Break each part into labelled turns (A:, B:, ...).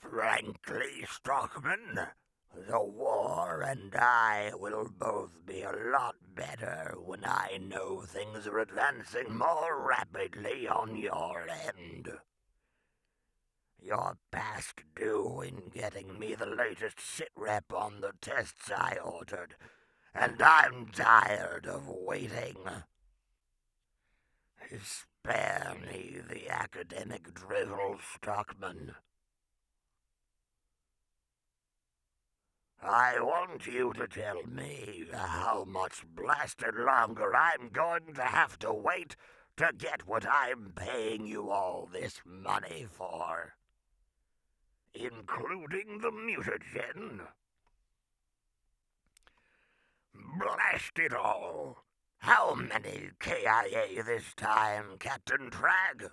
A: Frankly, Stockman, the war and I will both be a lot better when I know things are advancing more rapidly on your end. You're past due in getting me the latest sitrep on the tests I ordered, and I'm tired of waiting. Spare me the academic drivel, Stockman. I want you to tell me how much blasted longer I'm going to have to wait to get what I'm paying you all this money for. Including the mutagen. Blast it all! How many KIA this time, Captain Trag?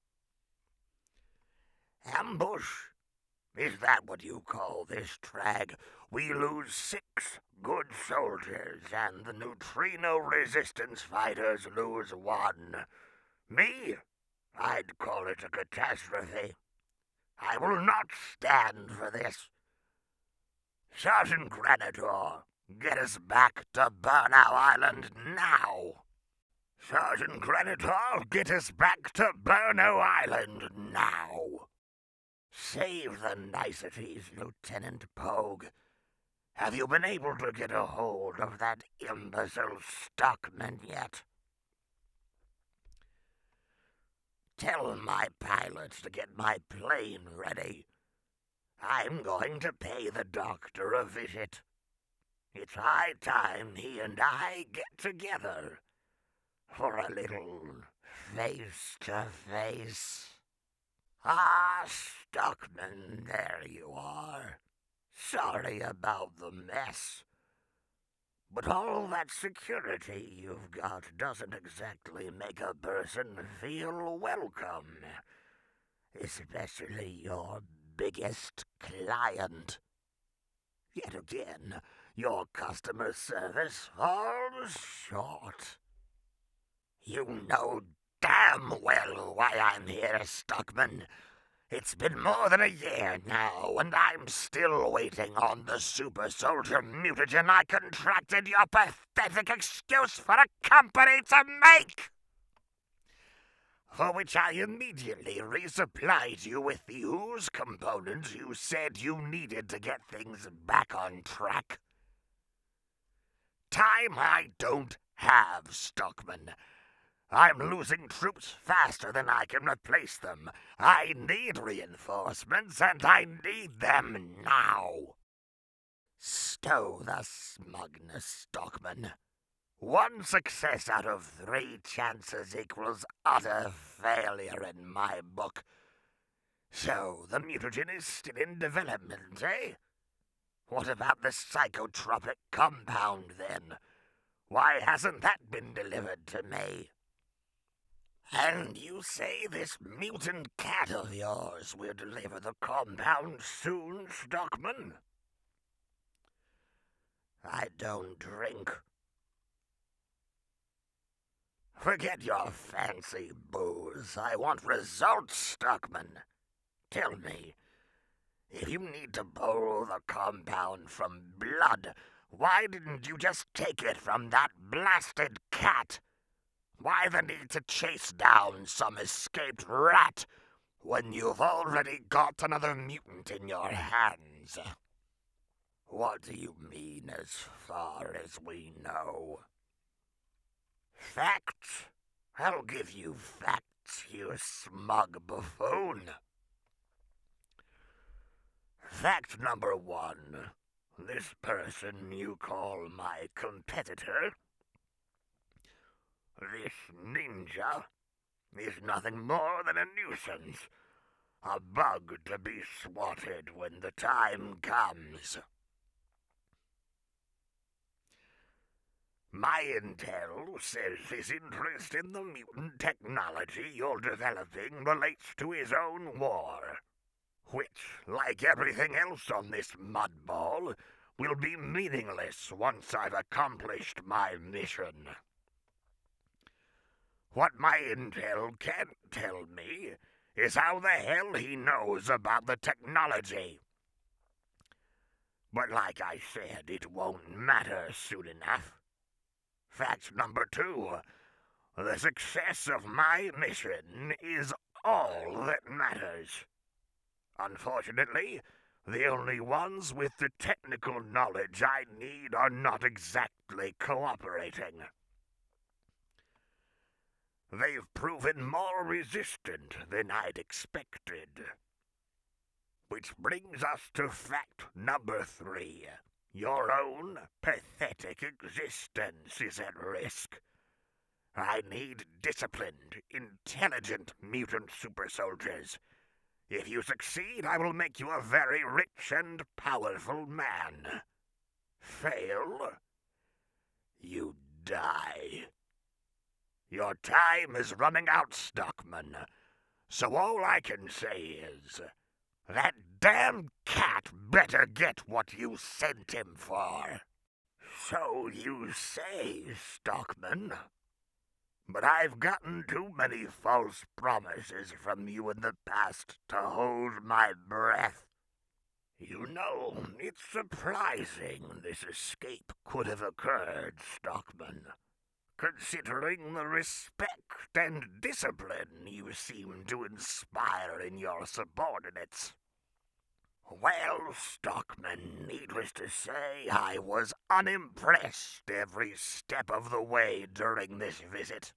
A: Ambush? Is that what you call this, Trag? We lose 6 good soldiers, and the neutrino resistance fighters lose 1. Me? I'd call it a catastrophe. I will not stand for this. Sergeant Granitor, get us back to Burnow Island now! Sergeant Granitor, get us back to Burnow Island now! Save the niceties, Lieutenant Pogue. Have you been able to get a hold of that imbecile Stockman yet? Tell my pilots to get my plane ready. I'm going to pay the doctor a visit. It's high time he and I get together for a little face-to-face. Ah, Stockman, there you are. Sorry about the mess. But all that security you've got doesn't exactly make a person feel welcome. Especially your biggest client. Yet again, your customer service falls short. You know damn well why I'm here, Stockman. It's been more than a year now, and I'm still waiting on the super soldier mutagen I contracted your pathetic excuse for a company to make! For which I immediately resupplied you with the ooze components you said you needed to get things back on track. Time I don't have, Stockman. I'm losing troops faster than I can replace them. I need reinforcements, and I need them now. Stow the smugness, Stockman. 1 success out of 3 chances equals utter failure in my book. So the mutagen is still in development, eh? What about the psychotropic compound, then? Why hasn't that been delivered to me? And you say this mutant cat of yours will deliver the compound soon, Stockman? I don't drink. Forget your fancy booze. I want results, Stockman. Tell me, if you need to borrow the compound from blood, why didn't you just take it from that blasted cat? Why the need to chase down some escaped rat when you've already got another mutant in your hands? What do you mean, as far as we know? Facts? I'll give you facts, you smug buffoon. Fact number 1. This person you call my competitor, this ninja, is nothing more than a nuisance, a bug to be swatted when the time comes. My intel says his interest in the mutant technology you're developing relates to his own war, which, like everything else on this mudball, will be meaningless once I've accomplished my mission. What my intel can't tell me is how the hell he knows about the technology. But like I said, it won't matter soon enough. Fact number 2, the success of my mission is all that matters. Unfortunately, the only ones with the technical knowledge I need are not exactly cooperating. They've proven more resistant than I'd expected. Which brings us to fact number 3. Your own pathetic existence is at risk. I need disciplined, intelligent mutant super soldiers. If you succeed, I will make you a very rich and powerful man. Fail, you die. Your time is running out, Stockman, so all I can say is, that damn cat better get what you sent him for. So you say, Stockman. But I've gotten too many false promises from you in the past to hold my breath. You know, it's surprising this escape could have occurred, Stockman, considering the respect and discipline you seem to inspire in your subordinates. Well, Stockman, needless to say, I was unimpressed every step of the way during this visit.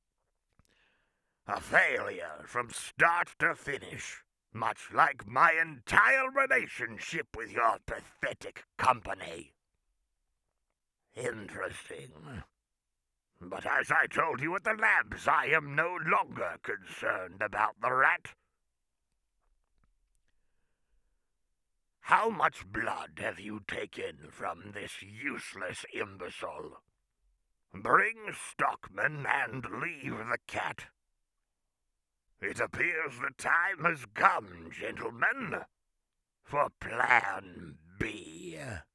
A: A failure from start to finish, much like my entire relationship with your pathetic company. Interesting. But as I told you at the labs, I am no longer concerned about the rat. How much blood have you taken from this useless imbecile? Bring Stockman and leave the cat. It appears the time has come, gentlemen, for Plan B.